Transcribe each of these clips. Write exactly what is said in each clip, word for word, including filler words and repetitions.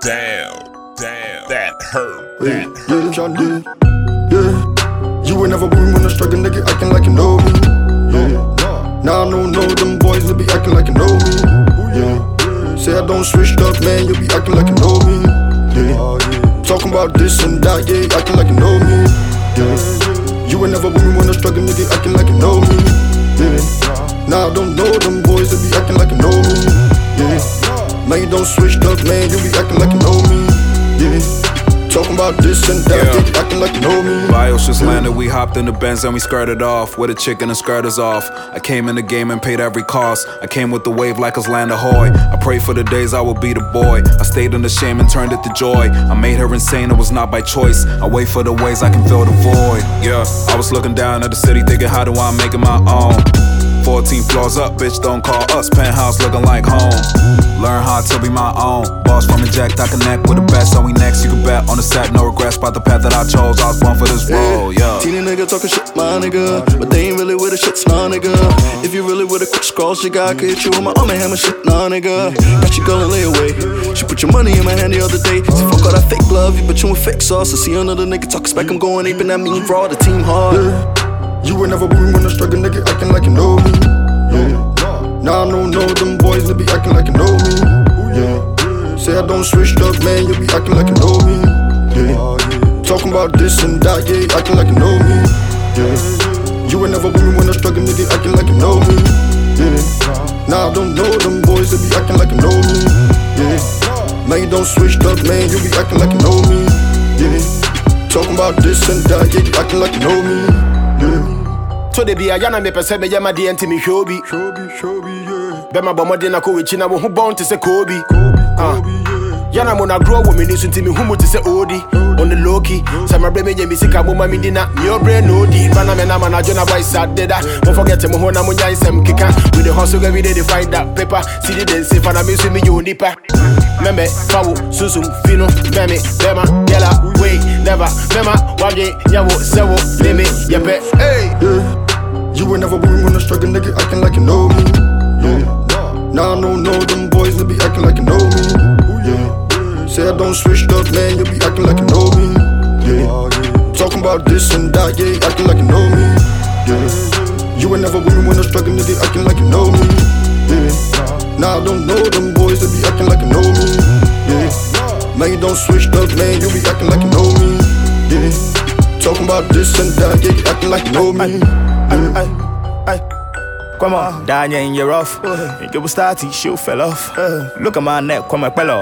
Damn, damn, that hurt, Hey, that yeah, John D. Yeah, you ain't never with me when I struggle, nigga, acting like you know me. Yeah, now I don't know them boys, they be acting like you know me. Yeah, say I don't switch up, man, you be acting like you know me. Yeah, talking about this and that, yeah, acting like you know me. Yeah, you ain't never with me when I struggle, nigga, acting like you know me. Yeah, now I don't know them boys, they be acting like you know me. Yeah, man, you don't switch up, man, you be acting like you know me. Yeah, talking about this and that, yeah. Yeah, acting like you know me. Bios just landed, we hopped in the Benz and we skirted off. With a chick and the skirt is off. I came in the game and paid every cost. I came with the wave like it's Land Ahoy. I pray for the days I will be the boy. I stayed in the shame and turned it to joy. I made her insane, it was not by choice. I wait for the ways I can fill the void. Yeah, I was looking down at the city thinking, how do I make it my own? fourteen floors up, bitch, don't call us. Penthouse looking like home. Learn how to be my own. Boss from inject, I connect with the best. So we next, you can bet on the set. No regrets about the path that I chose. I was born for this role, yeah. Teeny nigga talking shit, my nigga, but they ain't really with the shit, nah, nigga. If you really with a quick scroll, she got could hit you with my arm and hammer shit, nah, nigga. Got you going lay away. She put your money in my hand the other day. Say fuck all that fake love, you bet you with fake sauce. I see another nigga talk spec, I'm going aping that mean fraud, the team hard. Yeah. You ain't never with me when I struggle, nigga, acting like you know me. Yeah. Now I don't know them boys, they be acting like you know me. Yeah. Say I don't switch up, man, you be acting like you know me. Yeah. Talking about this and that, yeah, acting like you know me. Yeah. You ain't never with me when I struggle, nigga, acting like you know me. Yeah. Now I don't know them boys, they be acting like you know me. Yeah. Man, you don't switch up, man, you be acting like you know me. Yeah. Talking about this and that, yeah, you acting like you know me. Yeah. So they be a yana me pese me yama di enti mi shobi. Shobi, shobi, yeah. Be ma bomo de na ko wichi na wo hu born to say Kobe. Kobe, yeah. Yana mo na grow wo me nisu ntimi hu mo to say Odi. On the low key, say my brain me nye misika mo ma mi di na me your brain no di. Bana me na ma na jona boy sad deda. Don't forget me ho na mo nya isem kika. We the hustle every day they find that paper. See the den safe and I me so me yo nipa. Membe, fawu, susum, fino, meme, bema, yela, wait, never, mema, wage, yawo, sewo, leme, yepe, hey. Yeah. You ain't never with me when I struggle, nigga, acting like you know me. Yeah. Now I don't know them boys, they be acting like you know me. Yeah. Say I don't switch up, man, you be acting like you know me. Yeah. Talking about this and that, yeah, acting like you know me. Yeah. You ain't never with me when I struggle, nigga, acting like you know me. Yeah. Now I don't know them boys, they be acting like you know me. Yeah. Man, you don't switch up, man, you be acting like you know me. Yeah. Talking about this and that, yeah, you acting like you know me. Ay, ay, come on, Danya in your off. You was starty, shoe fell off. Look at my neck, come on, fellow.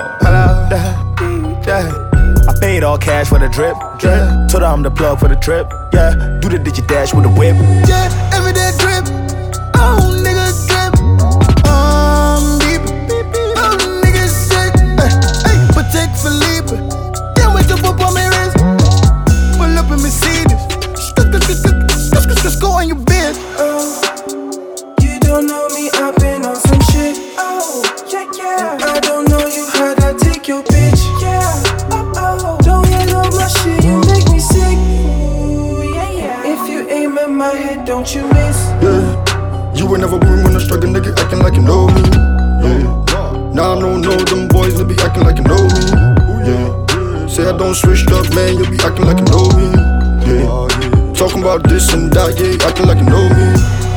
I paid all cash for the drip. Yeah. Told her I'm the plug for the trip. Yeah, do the digit dash with the whip. Yeah, everyday drip. Oh, nigga drip. Um, deep. Oh, nigga sick. Hey, protect Felipe. Can't wait to pop on my wrist. Pull up in Mercedes. Just go on your bed. Oh, you don't know me, I've been on some shit. Oh, yeah, yeah. I don't know you, how'd I take your bitch? Yeah, oh, oh. Don't you love my shit, you make me sick. Ooh, yeah, yeah. If you aim at my head, don't you miss? Yeah, you ain't never with me when I struggle, nigga, acting like you know me. Yeah, now I don't know them boys, they be acting like you know me. Yeah, say I don't switch up, man, you be acting like you know me. Yeah. Talking about this and that, yeah, acting like you know me.